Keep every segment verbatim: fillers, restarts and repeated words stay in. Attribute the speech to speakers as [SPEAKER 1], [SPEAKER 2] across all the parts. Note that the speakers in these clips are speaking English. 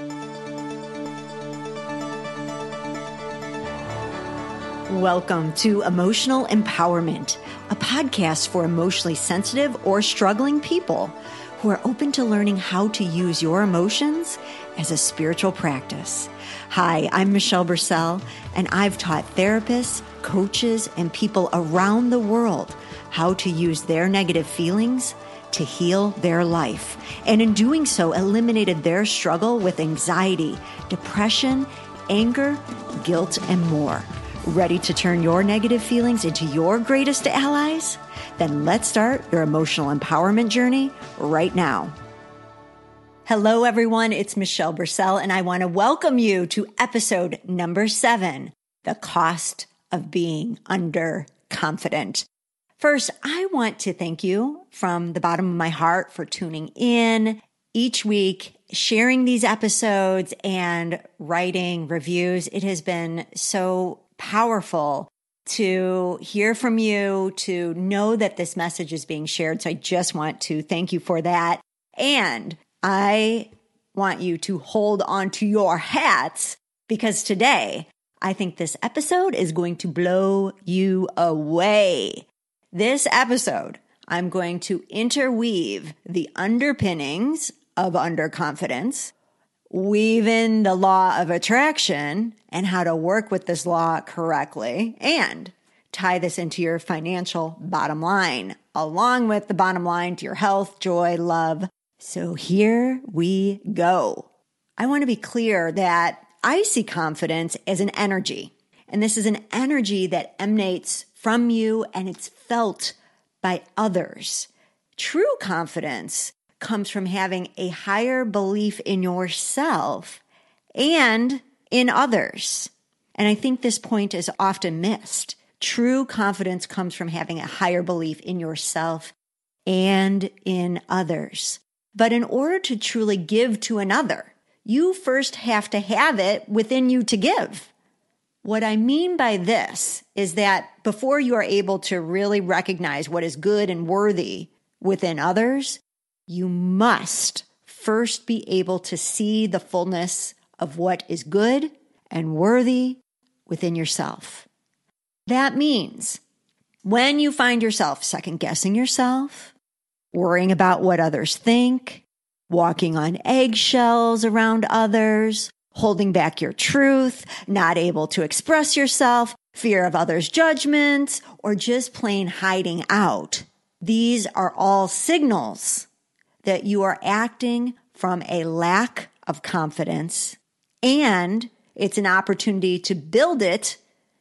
[SPEAKER 1] Welcome to Emotional Empowerment, a podcast for emotionally sensitive or struggling people who are open to learning how to use your emotions as a spiritual practice. Hi, I'm Michelle Bursell, and I've taught therapists, coaches, and people around the world how to use their negative feelings to heal their life, and in doing so, eliminated their struggle with anxiety, depression, anger, guilt, and more. Ready to turn your negative feelings into your greatest allies? Then let's start your emotional empowerment journey right now. Hello, everyone. It's Michelle Bursell, and I want to welcome you to episode number seven, The Cost of Being Underconfident. First, I want to thank you from the bottom of my heart for tuning in each week, sharing these episodes, and writing reviews. It has been so powerful to hear from you, to know that this message is being shared. So I just want to thank you for that. And I want you to hold on to your hats, because today I think this episode is going to blow you away. This episode, I'm going to interweave the underpinnings of underconfidence, weave in the law of attraction and how to work with this law correctly, and tie this into your financial bottom line, along with the bottom line to your health, joy, love. So here we go. I want to be clear that I see confidence as an energy, and this is an energy that emanates from you and it's felt by others. True confidence comes from having a higher belief in yourself and in others. And I think this point is often missed. True confidence comes from having a higher belief in yourself and in others. But in order to truly give to another, you first have to have it within you to give. What I mean by this is that before you are able to really recognize what is good and worthy within others, you must first be able to see the fullness of what is good and worthy within yourself. That means when you find yourself second-guessing yourself, worrying about what others think, walking on eggshells around others, holding back your truth, not able to express yourself, fear of others' judgments, or just plain hiding out, these are all signals that you are acting from a lack of confidence, and it's an opportunity to build it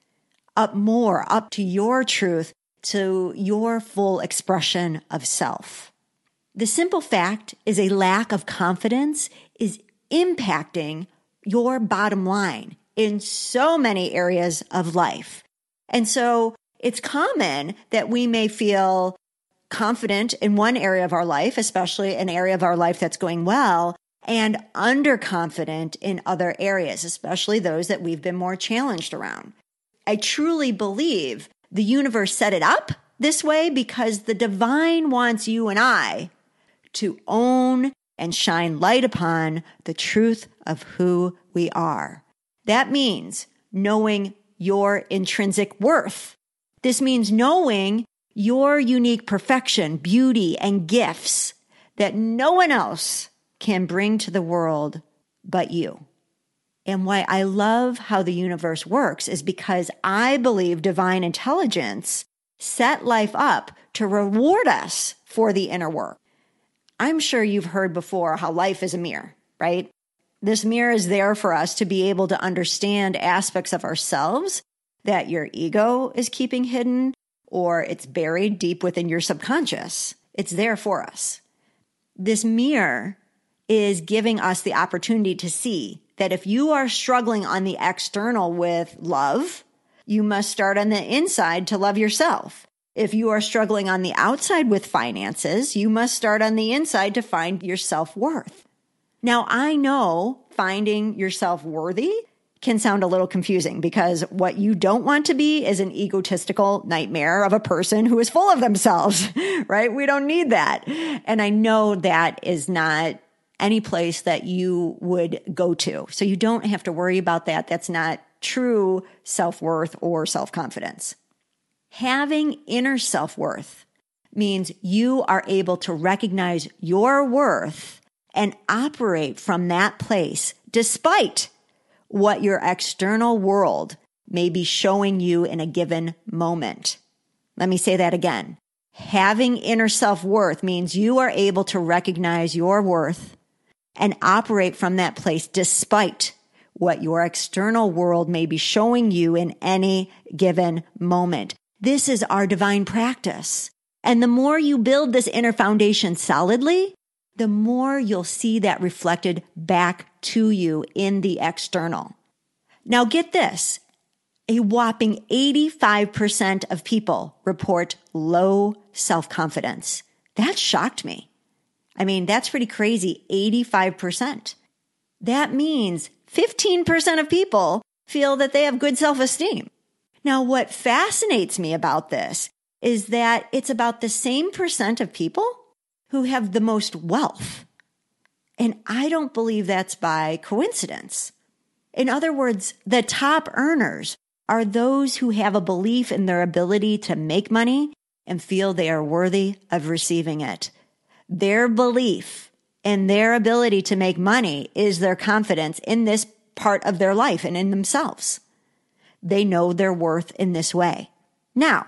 [SPEAKER 1] up more, up to your truth, to your full expression of self. The simple fact is a lack of confidence is impacting your bottom line in so many areas of life. And so it's common that we may feel confident in one area of our life, especially an area of our life that's going well, and underconfident in other areas, especially those that we've been more challenged around. I truly believe the universe set it up this way because the divine wants you and I to own and shine light upon the truth of who we are. That means knowing your intrinsic worth. This means knowing your unique perfection, beauty, and gifts that no one else can bring to the world but you. And why I love how the universe works is because I believe divine intelligence set life up to reward us for the inner work. I'm sure you've heard before how life is a mirror, right? This mirror is there for us to be able to understand aspects of ourselves that your ego is keeping hidden, or it's buried deep within your subconscious. It's there for us. This mirror is giving us the opportunity to see that if you are struggling on the external with love, you must start on the inside to love yourself. If you are struggling on the outside with finances, you must start on the inside to find your self-worth. Now, I know finding yourself worthy can sound a little confusing because what you don't want to be is an egotistical nightmare of a person who is full of themselves, right? We don't need that. And I know that is not any place that you would go to. So you don't have to worry about that. That's not true self-worth or self-confidence. Having inner self-worth means you are able to recognize your worth and operate from that place despite what your external world may be showing you in a given moment. Let me say that again. Having inner self-worth means you are able to recognize your worth and operate from that place despite what your external world may be showing you in any given moment. This is our divine practice. And the more you build this inner foundation solidly, the more you'll see that reflected back to you in the external. Now get this. A whopping eighty-five percent of people report low self-confidence. That shocked me. I mean, that's pretty crazy, eighty-five percent. That means fifteen percent of people feel that they have good self-esteem. Now, what fascinates me about this is that it's about the same percent of people who have the most wealth. And I don't believe that's by coincidence. In other words, the top earners are those who have a belief in their ability to make money and feel they are worthy of receiving it. Their belief in their ability to make money is their confidence in this part of their life and in themselves. They know their worth in this way. Now,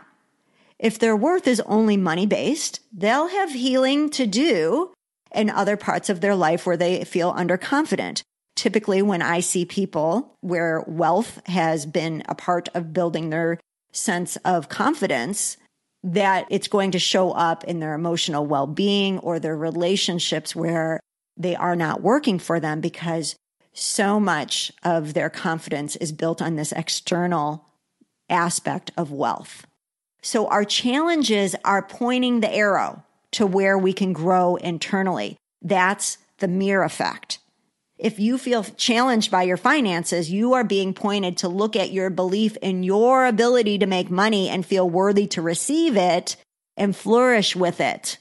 [SPEAKER 1] if their worth is only money-based, they'll have healing to do in other parts of their life where they feel underconfident. Typically, when I see people where wealth has been a part of building their sense of confidence, that it's going to show up in their emotional well-being or their relationships where they are not working for them because so much of their confidence is built on this external aspect of wealth. So our challenges are pointing the arrow to where we can grow internally. That's the mirror effect. If you feel challenged by your finances, you are being pointed to look at your belief in your ability to make money and feel worthy to receive it and flourish with it.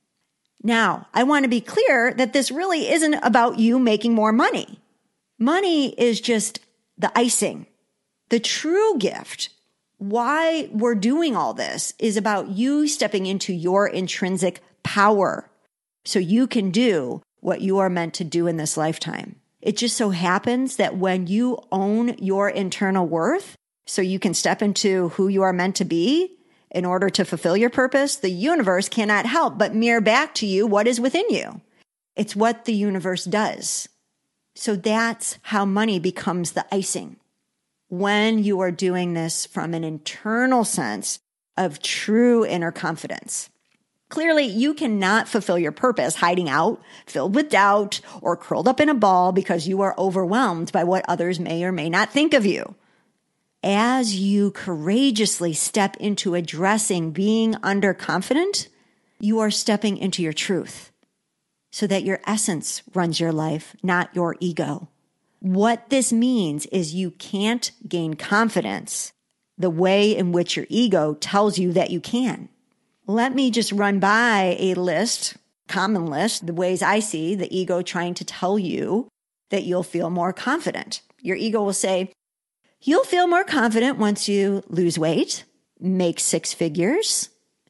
[SPEAKER 1] Now, I want to be clear that this really isn't about you making more money. Money is just the icing. The true gift, why we're doing all this, is about you stepping into your intrinsic power so you can do what you are meant to do in this lifetime. It just so happens that when you own your internal worth, so you can step into who you are meant to be in order to fulfill your purpose, the universe cannot help but mirror back to you what is within you. It's what the universe does. So that's how money becomes the icing. When you are doing this from an internal sense of true inner confidence. Clearly, you cannot fulfill your purpose hiding out, filled with doubt, or curled up in a ball because you are overwhelmed by what others may or may not think of you. As you courageously step into addressing being underconfident, you are stepping into your truth so that your essence runs your life, not your ego. What this means is you can't gain confidence the way in which your ego tells you that you can. Let me just run by a list, common list, the ways I see the ego trying to tell you that you'll feel more confident. Your ego will say, you'll feel more confident once you lose weight, make six figures,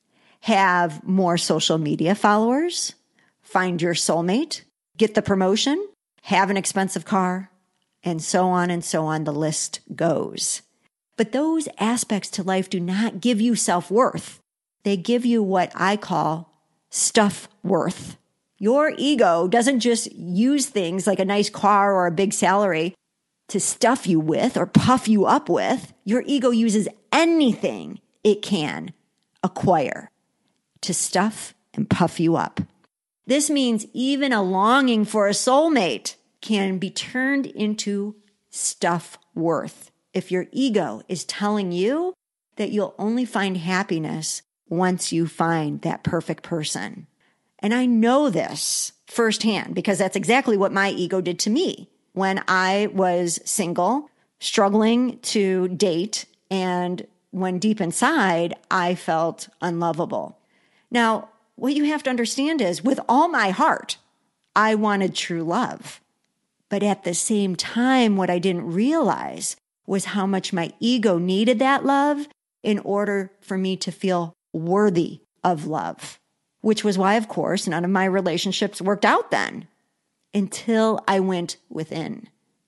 [SPEAKER 1] have more social media followers, find your soulmate, get the promotion, have an expensive car, and so on and so on the list goes. But those aspects to life do not give you self-worth. They give you what I call stuff worth. Your ego doesn't just use things like a nice car or a big salary to stuff you with or puff you up with. Your ego uses anything it can acquire to stuff and puff you up. This means even a longing for a soulmate can be turned into stuff worth if your ego is telling you that you'll only find happiness once you find that perfect person. And I know this firsthand because that's exactly what my ego did to me when I was single, struggling to date, and when deep inside, I felt unlovable. Now, what you have to understand is with all my heart, I wanted true love. But at the same time, what I didn't realize was how much my ego needed that love in order for me to feel worthy of love, which was why, of course, none of my relationships worked out then until I went within.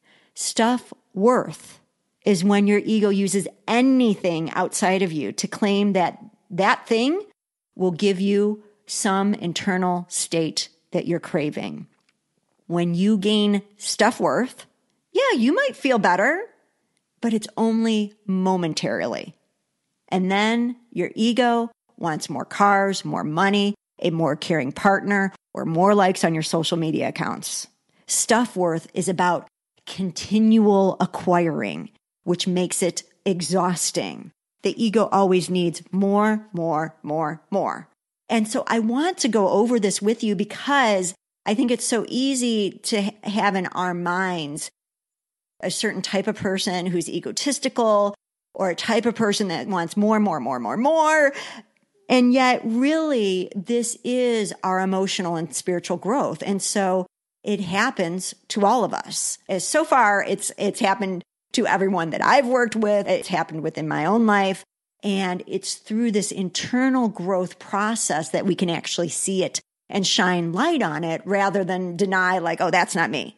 [SPEAKER 1] Self-worth is when your ego uses anything outside of you to claim that that thing will give you some internal state that you're craving. When you gain self-worth, yeah, you might feel better, but it's only momentarily. And then your ego wants more cars, more money, a more caring partner, or more likes on your social media accounts. Self-worth is about continual acquiring, which makes it exhausting. The ego always needs more, more, more, more. And so I want to go over this with you because I think it's so easy to have in our minds a certain type of person who's egotistical or a type of person that wants more, more, more, more, more. And yet really this is our emotional and spiritual growth. And so it happens to all of us. As so far, it's, it's happened to everyone that I've worked with. It's happened within my own life. And it's through this internal growth process that we can actually see it and shine light on it rather than deny like, oh, that's not me.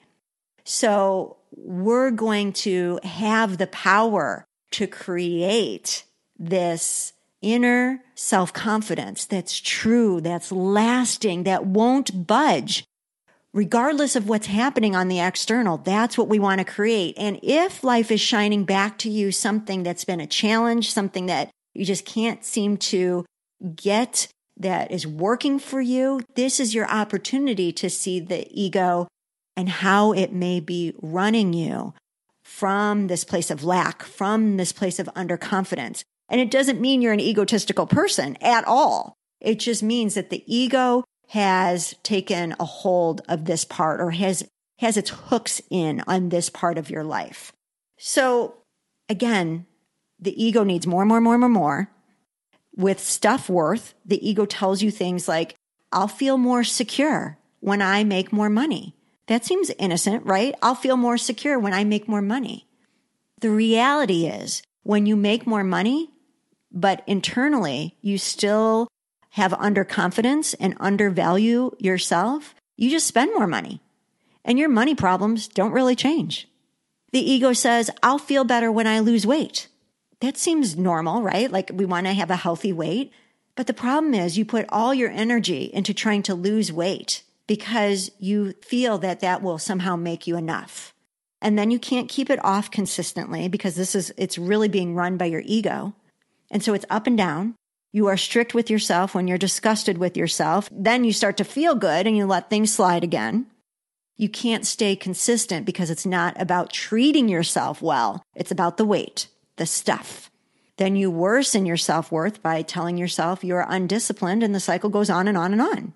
[SPEAKER 1] So we're going to have the power to create this inner self-confidence that's true, that's lasting, that won't budge. Regardless of what's happening on the external, that's what we want to create. And if life is shining back to you something that's been a challenge, something that you just can't seem to get that is working for you, this is your opportunity to see the ego and how it may be running you from this place of lack, from this place of underconfidence. And it doesn't mean you're an egotistical person at all. It just means that the ego has taken a hold of this part or has, has its hooks in on this part of your life. So again, the ego needs more, more, more, more, more. With self-worth, the ego tells you things like, I'll feel more secure when I make more money. That seems innocent, right? I'll feel more secure when I make more money. The reality is, when you make more money, but internally you still have underconfidence and undervalue yourself, you just spend more money. And your money problems don't really change. The ego says, I'll feel better when I lose weight. That seems normal, right? Like we want to have a healthy weight. But the problem is you put all your energy into trying to lose weight because you feel that that will somehow make you enough. And then you can't keep it off consistently because this is, it's really being run by your ego. And so it's up and down. You are strict with yourself when you're disgusted with yourself. Then you start to feel good and you let things slide again. You can't stay consistent because it's not about treating yourself well. It's about the weight, the stuff. Then you worsen your self-worth by telling yourself you're undisciplined, and the cycle goes on and on and on.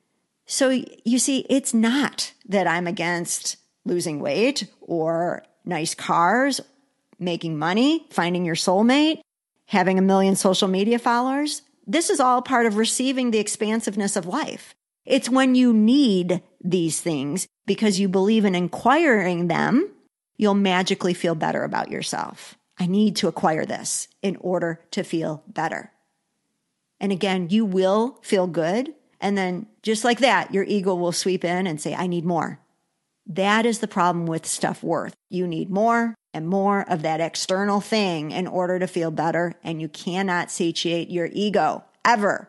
[SPEAKER 1] So you see, it's not that I'm against losing weight or nice cars, making money, finding your soulmate, having a million social media followers. This is all part of receiving the expansiveness of life. It's when you need these things because you believe in acquiring them, you'll magically feel better about yourself. I need to acquire this in order to feel better. And again, you will feel good. And then just like that, your ego will sweep in and say, I need more. That is the problem with self-worth. You need more and more of that external thing in order to feel better. And you cannot satiate your ego ever.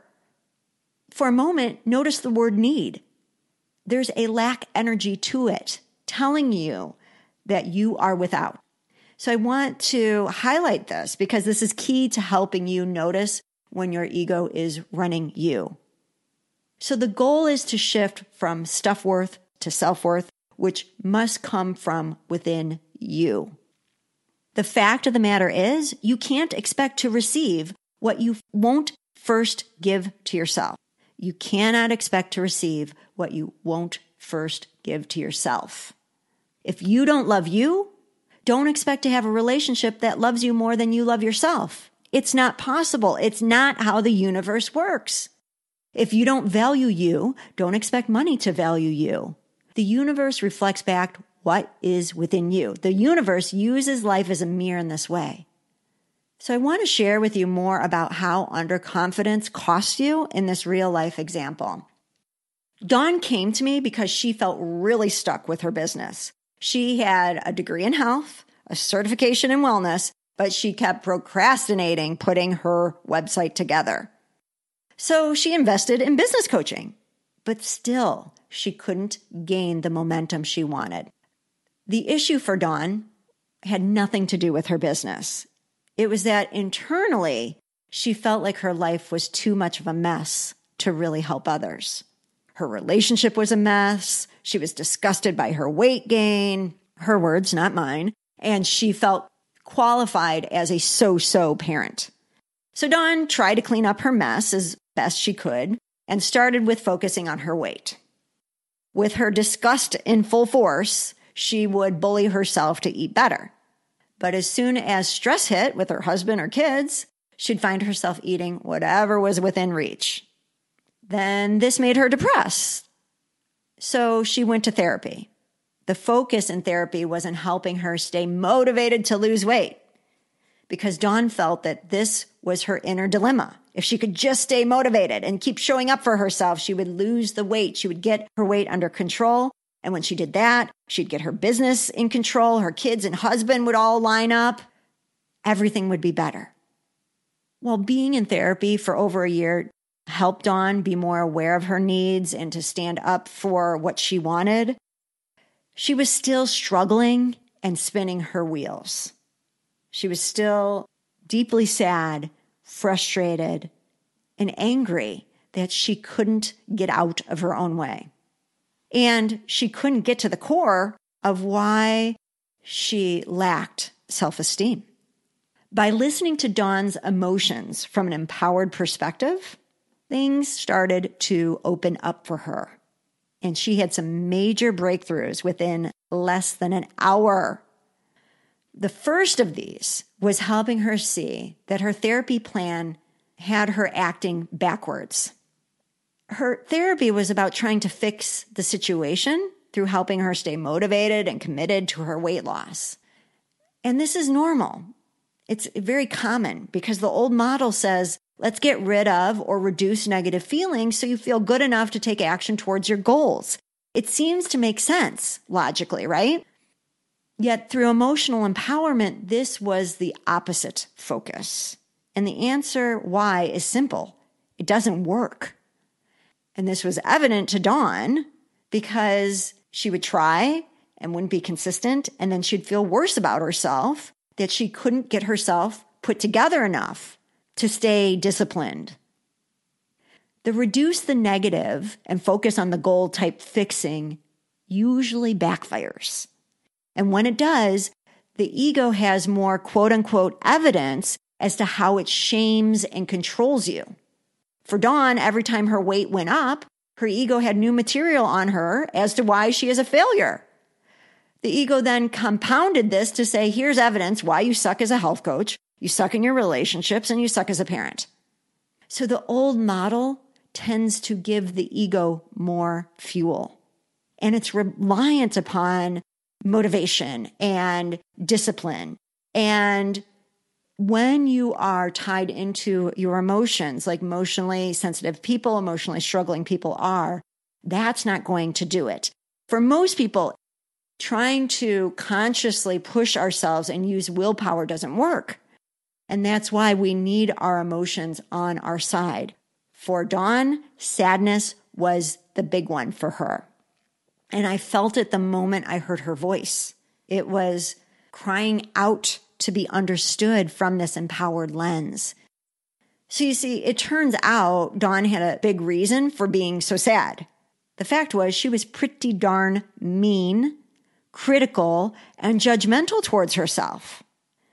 [SPEAKER 1] For a moment, notice the word need. There's a lack energy to it, telling you that you are without. So I want to highlight this because this is key to helping you notice when your ego is running you. So the goal is to shift from self-worth to self-worth, which must come from within you. The fact of the matter is, you can't expect to receive what you won't first give to yourself. You cannot expect to receive what you won't first give to yourself. If you don't love you, don't expect to have a relationship that loves you more than you love yourself. It's not possible. It's not how the universe works. If you don't value you, don't expect money to value you. The universe reflects back what is within you. The universe uses life as a mirror in this way. So I want to share with you more about how underconfidence costs you in this real life example. Dawn came to me because she felt really stuck with her business. She had a degree in health, a certification in wellness, but she kept procrastinating putting her website together. So she invested in business coaching, but still she couldn't gain the momentum she wanted. The issue for Dawn had nothing to do with her business. It was that internally, she felt like her life was too much of a mess to really help others. Her relationship was a mess. She was disgusted by her weight gain, her words, not mine, and she felt qualified as a so-so parent. So Dawn tried to clean up her mess as best she could and started with focusing on her weight. With her disgust in full force, she would bully herself to eat better. But as soon as stress hit with her husband or kids, she'd find herself eating whatever was within reach. Then this made her depressed. So she went to therapy. The focus in therapy was in helping her stay motivated to lose weight, because Dawn felt that this was her inner dilemma. If she could just stay motivated and keep showing up for herself, she would lose the weight. She would get her weight under control. And when she did that, she'd get her business in control. Her kids and husband would all line up. Everything would be better. Well, being in therapy for over a year helped Dawn be more aware of her needs and to stand up for what she wanted. She was still struggling and spinning her wheels. She was still deeply sad, frustrated, and angry that she couldn't get out of her own way. And she couldn't get to the core of why she lacked self-esteem. By listening to Dawn's emotions from an empowered perspective, things started to open up for her. And she had some major breakthroughs within less than an hour. The first of these was helping her see that her therapy plan had her acting backwards. Her therapy was about trying to fix the situation through helping her stay motivated and committed to her weight loss. And this is normal. It's very common because the old model says, let's get rid of or reduce negative feelings so you feel good enough to take action towards your goals. It seems to make sense logically, right? Yet through emotional empowerment, this was the opposite focus. And the answer why is simple. It doesn't work. And this was evident to Dawn because she would try and wouldn't be consistent, and then she'd feel worse about herself that she couldn't get herself put together enough to stay disciplined. The reduce the negative and focus on the goal type fixing usually backfires. And when it does, the ego has more quote unquote evidence as to how it shames and controls you. For Dawn, every time her weight went up, her ego had new material on her as to why she is a failure. The ego then compounded this to say, here's evidence why you suck as a health coach, you suck in your relationships, and you suck as a parent. So the old model tends to give the ego more fuel. And it's reliant upon motivation and discipline. And when you are tied into your emotions, like emotionally sensitive people, emotionally struggling people are, that's not going to do it. For most people, trying to consciously push ourselves and use willpower doesn't work. And that's why we need our emotions on our side. For Dawn, sadness was the big one for her. And I felt it the moment I heard her voice. It was crying out to be understood from this empowered lens. So you see, it turns out Dawn had a big reason for being so sad. The fact was she was pretty darn mean, critical, and judgmental towards herself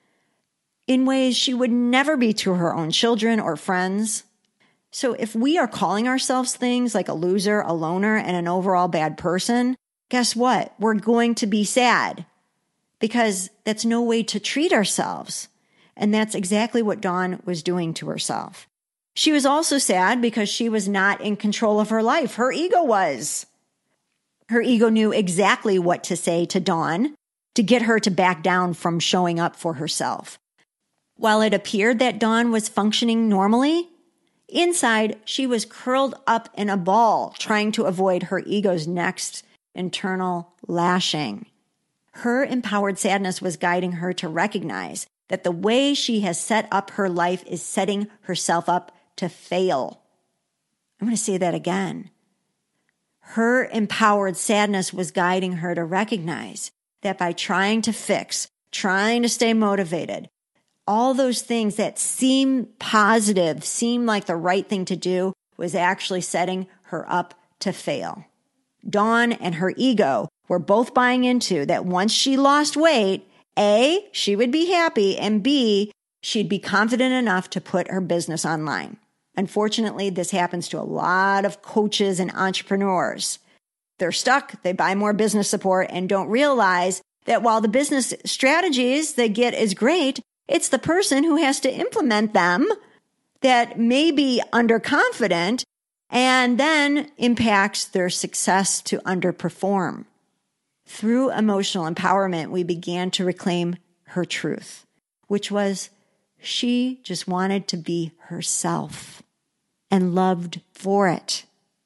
[SPEAKER 1] in ways she would never be to her own children or friends. So if we are calling ourselves things like a loser, a loner, and an overall bad person, guess what? We're going to be sad because that's no way to treat ourselves. And that's exactly what Dawn was doing to herself. She was also sad because she was not in control of her life. Her ego was. Her ego knew exactly what to say to Dawn to get her to back down from showing up for herself. While it appeared that Dawn was functioning normally, inside she was curled up in a ball trying to avoid her ego's next internal lashing. Her empowered sadness was guiding her to recognize that the way she has set up her life is setting herself up to fail. I'm going to say that again. Her empowered sadness was guiding her to recognize that by trying to fix, trying to stay motivated, all those things that seem positive, seem like the right thing to do, was actually setting her up to fail. Dawn and her ego were both buying into that once she lost weight, A, she would be happy, and B, she'd be confident enough to put her business online. Unfortunately, this happens to a lot of coaches and entrepreneurs. They're stuck, they buy more business support, and don't realize that while the business strategies they get is great, it's the person who has to implement them that may be underconfident and then impacts their success to underperform. Through emotional empowerment, we began to reclaim her truth, which was she just wanted to be herself and loved for it.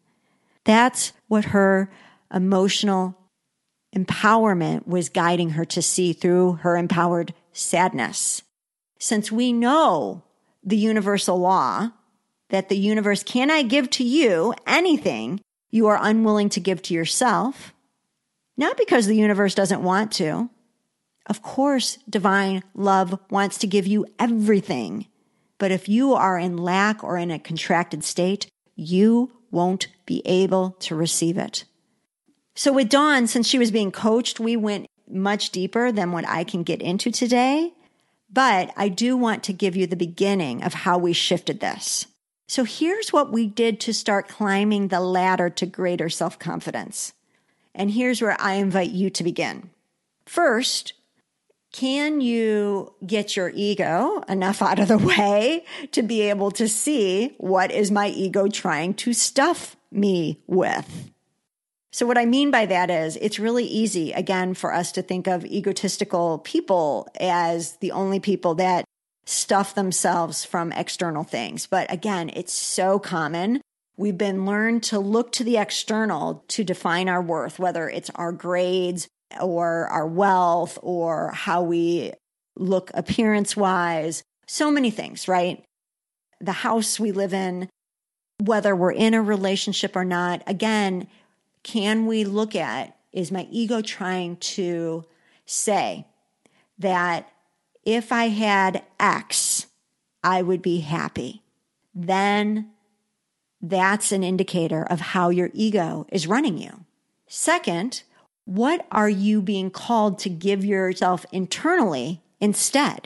[SPEAKER 1] That's what her emotional empowerment was guiding her to see through her empowered sadness. Since we know the universal law that the universe cannot give to you anything you are unwilling to give to yourself, not because the universe doesn't want to. Of course, divine love wants to give you everything. But if you are in lack or in a contracted state, you won't be able to receive it. So with Dawn, since she was being coached, we went much deeper than what I can get into today. But I do want to give you the beginning of how we shifted this. So here's what we did to start climbing the ladder to greater self-confidence. And here's where I invite you to begin. First, can you get your ego enough out of the way to be able to see what is my ego trying to stuff me with? So what I mean by that is it's really easy, again, for us to think of egotistical people as the only people that stuff themselves from external things. But again, it's so common. We've been learned to look to the external to define our worth, whether it's our grades or our wealth or how we look appearance-wise, so many things, right? The house we live in, whether we're in a relationship or not, again, can we look at, is my ego trying to say that if I had X, I would be happy? Then that's an indicator of how your ego is running you. Second, what are you being called to give yourself internally instead?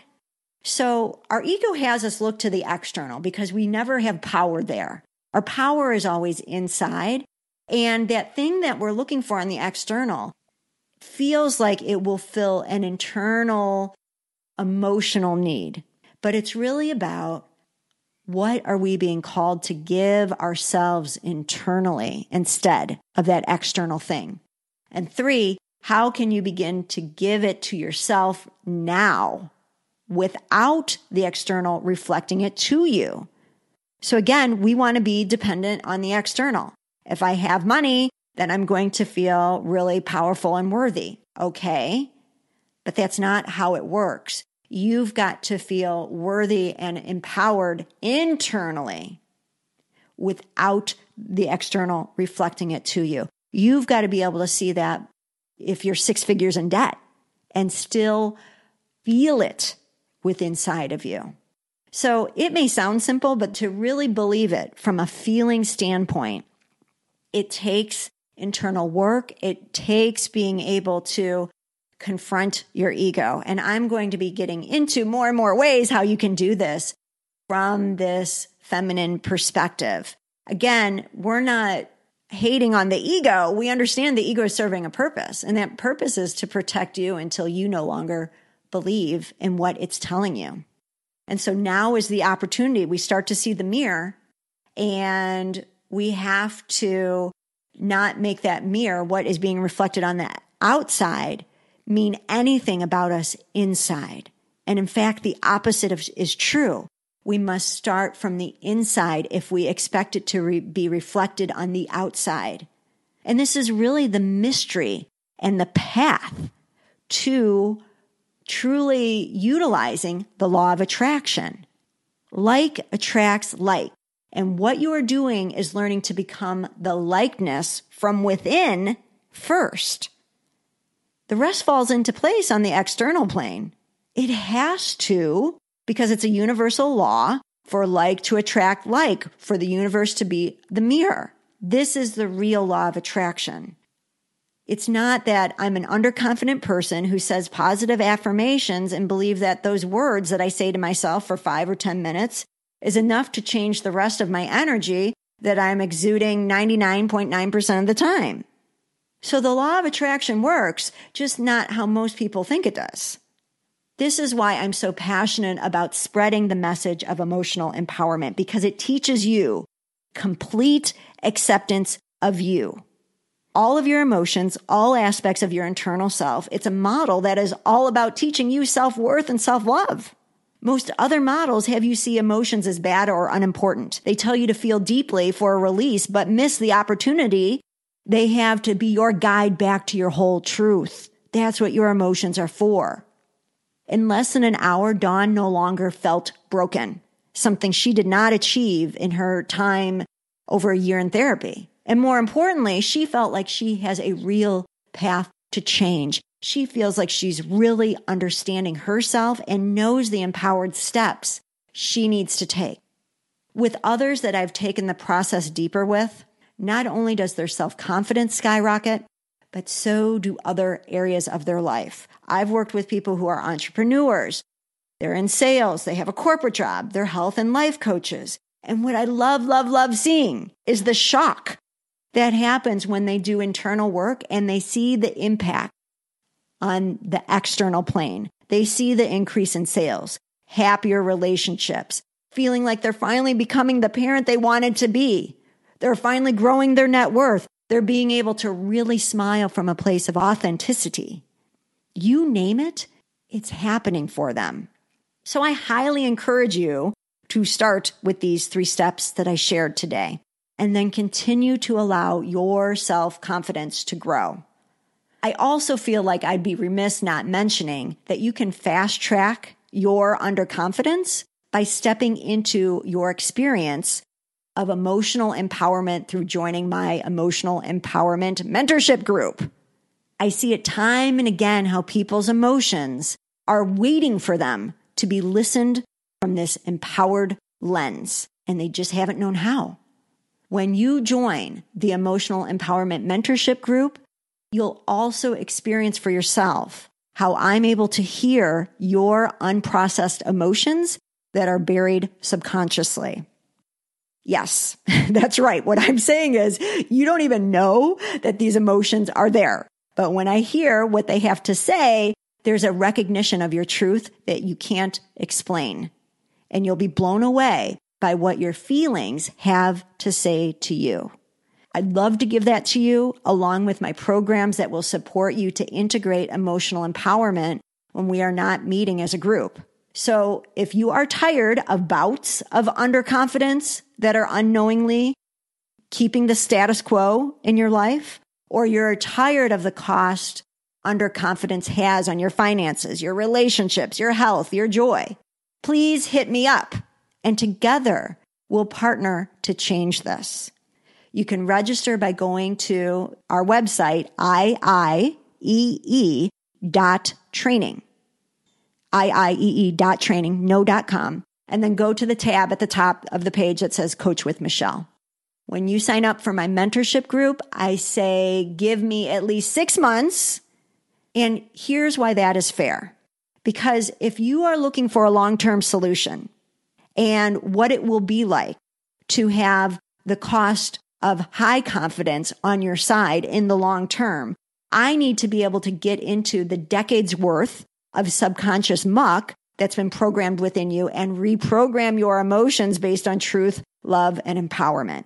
[SPEAKER 1] So our ego has us look to the external because we never have power there. Our power is always inside. And that thing that we're looking for on the external feels like it will fill an internal emotional need. But it's really about what are we being called to give ourselves internally instead of that external thing? And three, how can you begin to give it to yourself now without the external reflecting it to you? So again, we want to be dependent on the external. If I have money, then I'm going to feel really powerful and worthy. Okay, but that's not how it works. You've got to feel worthy and empowered internally without the external reflecting it to you. You've got to be able to see that if you're six figures in debt and still feel it within inside of you. So it may sound simple, but to really believe it from a feeling standpoint, it takes internal work. It takes being able to confront your ego. And I'm going to be getting into more and more ways how you can do this from this feminine perspective. Again, we're not hating on the ego. We understand the ego is serving a purpose, and that purpose is to protect you until you no longer believe in what it's telling you. And so now is the opportunity. We start to see the mirror, and we have to not make that mirror, what is being reflected on the outside, mean anything about us inside. And in fact, the opposite of, is true. We must start from the inside if we expect it to re- be reflected on the outside. And this is really the mystery and the path to truly utilizing the law of attraction. Like attracts like. And what you are doing is learning to become the likeness from within first. The rest falls into place on the external plane. It has to, because it's a universal law for like to attract like, for the universe to be the mirror. This is the real law of attraction. It's not that I'm an underconfident person who says positive affirmations and believe that those words that I say to myself for five or ten minutes is enough to change the rest of my energy that I'm exuding ninety-nine point nine percent of the time. So the law of attraction works, just not how most people think it does. This is why I'm so passionate about spreading the message of emotional empowerment, because it teaches you complete acceptance of you. All of your emotions, all aspects of your internal self. It's a model that is all about teaching you self-worth and self-love. Most other models have you see emotions as bad or unimportant. They tell you to feel deeply for a release, but miss the opportunity they have to be your guide back to your whole truth. That's what your emotions are for. In less than an hour, Dawn no longer felt broken, something she did not achieve in her time over a year in therapy. And more importantly, she felt like she has a real path to change. She feels like she's really understanding herself and knows the empowered steps she needs to take. With others that I've taken the process deeper with, not only does their self-confidence skyrocket, but so do other areas of their life. I've worked with people who are entrepreneurs. They're in sales. They have a corporate job. They're health and life coaches. And what I love, love, love seeing is the shock that happens when they do internal work and they see the impact on the external plane. They see the increase in sales, happier relationships, feeling like they're finally becoming the parent they wanted to be. They're finally growing their net worth. They're being able to really smile from a place of authenticity. You name it, it's happening for them. So I highly encourage you to start with these three steps that I shared today, and then continue to allow your self-confidence to grow. I also feel like I'd be remiss not mentioning that you can fast track your underconfidence by stepping into your experience of emotional empowerment through joining my Emotional Empowerment Mentorship Group. I see it time and again how people's emotions are waiting for them to be listened from this empowered lens, and they just haven't known how. When you join the Emotional Empowerment Mentorship Group, you'll also experience for yourself how I'm able to hear your unprocessed emotions that are buried subconsciously. Yes, that's right. What I'm saying is you don't even know that these emotions are there. But when I hear what they have to say, there's a recognition of your truth that you can't explain. And you'll be blown away by what your feelings have to say to you. I'd love to give that to you along with my programs that will support you to integrate emotional empowerment when we are not meeting as a group. So if you are tired of bouts of underconfidence that are unknowingly keeping the status quo in your life, or you're tired of the cost underconfidence has on your finances, your relationships, your health, your joy, please hit me up, and together we'll partner to change this. You can register by going to our website, I I E E dot training, I I E E dot training, no dot com, and then go to the tab at the top of the page that says Coach with Michelle. When you sign up for my mentorship group, I say, give me at least six months. And here's why that is fair. Because if you are looking for a long-term solution and what it will be like to have the cost of high confidence on your side in the long term, I need to be able to get into the decades worth of subconscious muck that's been programmed within you and reprogram your emotions based on truth, love, and empowerment.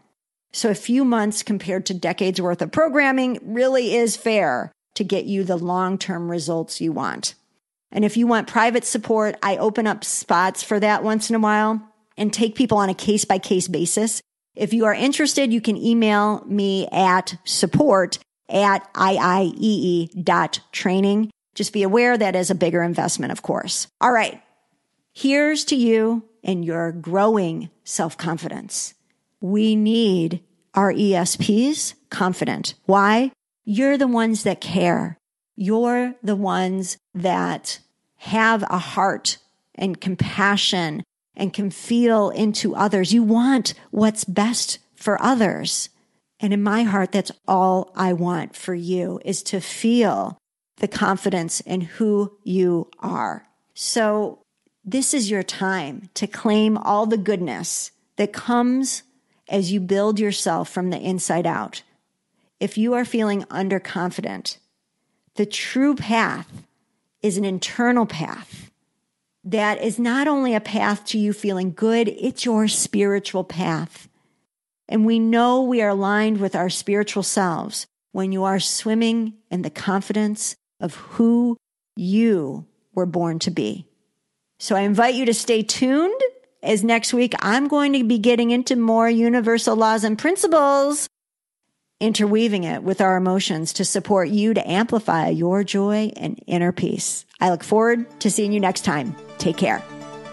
[SPEAKER 1] So a few months compared to decades worth of programming really is fair to get you the long-term results you want. And if you want private support, I open up spots for that once in a while and take people on a case-by-case basis. If you are interested, you can email me at support at I I E E dot training. Just be aware that is a bigger investment, of course. All right. Here's to you and your growing self-confidence. We need our E S Ps confident. Why? You're the ones that care. You're the ones that have a heart and compassion and can feel into others. You want what's best for others. And in my heart, that's all I want for you, is to feel the confidence in who you are. So this is your time to claim all the goodness that comes as you build yourself from the inside out. If you are feeling underconfident, the true path is an internal path that is not only a path to you feeling good, it's your spiritual path. And we know we are aligned with our spiritual selves when you are swimming in the confidence of who you were born to be. So I invite you to stay tuned, as next week I'm going to be getting into more universal laws and principles, interweaving it with our emotions to support you to amplify your joy and inner peace. I look forward to seeing you next time. Take care.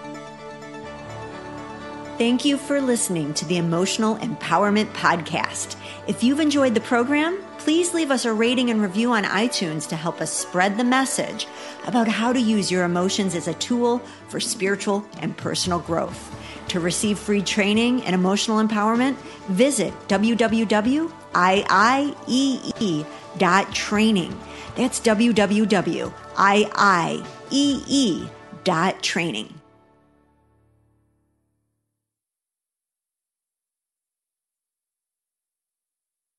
[SPEAKER 1] Thank you for listening to the Emotional Empowerment Podcast. If you've enjoyed the program, please leave us a rating and review on iTunes to help us spread the message about how to use your emotions as a tool for spiritual and personal growth. To receive free training and emotional empowerment, visit w w w dot I I E E dot training. That's w w w dot I I E E dot training.